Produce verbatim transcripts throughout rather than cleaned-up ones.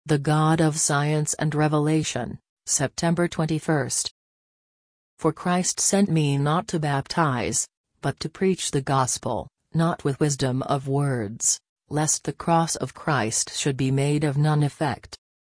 The God of Science and Revelation, September twenty-first. For Christ sent me not to baptize, but to preach the gospel, not with wisdom of words, lest the cross of Christ should be made of none effect.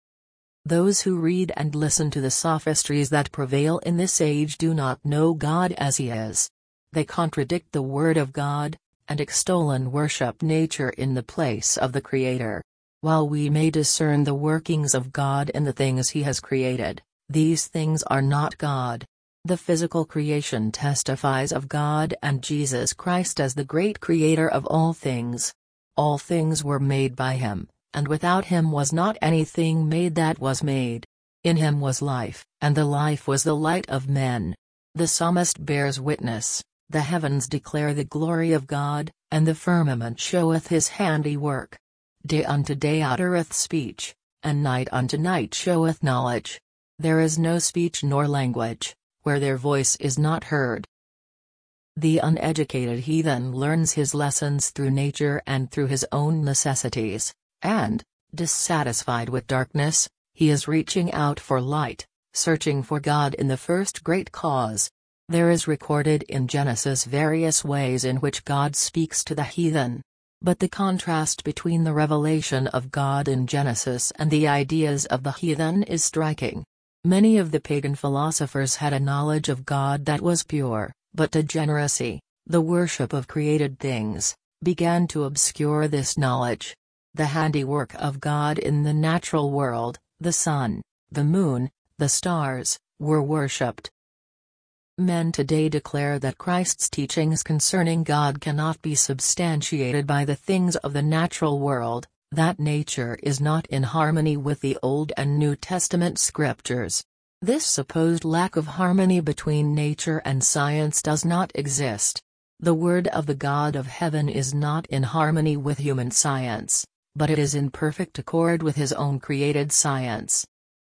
Those who read and listen to the sophistries that prevail in this age do not know God as He is. They contradict the Word of God, and extol and worship nature in the place of the Creator. While we may discern the workings of God in the things He has created, these things are not God. The physical creation testifies of God and Jesus Christ as the great Creator of all things. All things were made by Him, and without Him was not anything made that was made. In Him was life, and the life was the light of men. The psalmist bears witness, the heavens declare the glory of God, and the firmament showeth His handiwork. Day unto day uttereth speech, and night unto night showeth knowledge. There is no speech nor language, where their voice is not heard. The uneducated heathen learns his lessons through nature and through his own necessities, and, dissatisfied with darkness, he is reaching out for light, searching for God in the first great cause. There is recorded in Genesis various ways in which God speaks to the heathen. But the contrast between the revelation of God in Genesis and the ideas of the heathen is striking. Many of the pagan philosophers had a knowledge of God that was pure, but degeneracy, the worship of created things, began to obscure this knowledge. The handiwork of God in the natural world, the sun, the moon, the stars, were worshipped. Men today declare that Christ's teachings concerning God cannot be substantiated by the things of the natural world, that nature is not in harmony with the Old and New Testament scriptures. This supposed lack of harmony between nature and science does not exist. The word of the God of heaven is not in harmony with human science, but it is in perfect accord with His own created science.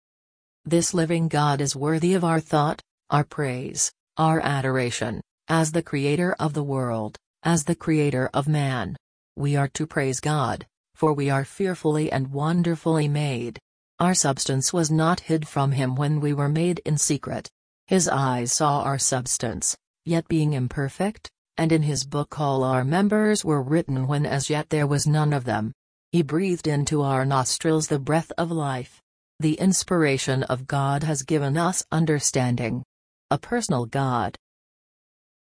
This living God is worthy of our thought, our praise, our adoration, as the Creator of the world, as the Creator of man. We are to praise God, for we are fearfully and wonderfully made. Our substance was not hid from Him when we were made in secret. His eyes saw our substance, yet being imperfect, and in His book all our members were written when as yet there was none of them. He breathed into our nostrils the breath of life. The inspiration of God has given us understanding. A personal God,